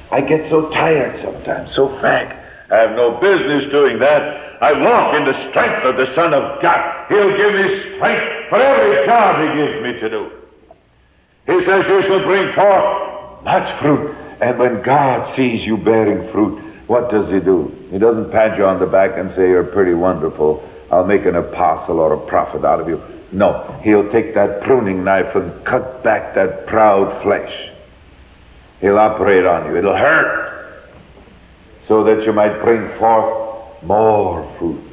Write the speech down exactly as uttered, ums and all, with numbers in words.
I get so tired sometimes, so fat. I have no business doing that. I walk in the strength of the Son of God. He'll give me strength for every job He gives me to do. He says you shall bring forth much fruit. And when God sees you bearing fruit, what does He do? He doesn't pat you on the back and say, you're pretty wonderful. I'll make an apostle or a prophet out of you. No, He'll take that pruning knife and cut back that proud flesh. He'll operate on you. It'll hurt, so that you might bring forth more fruit.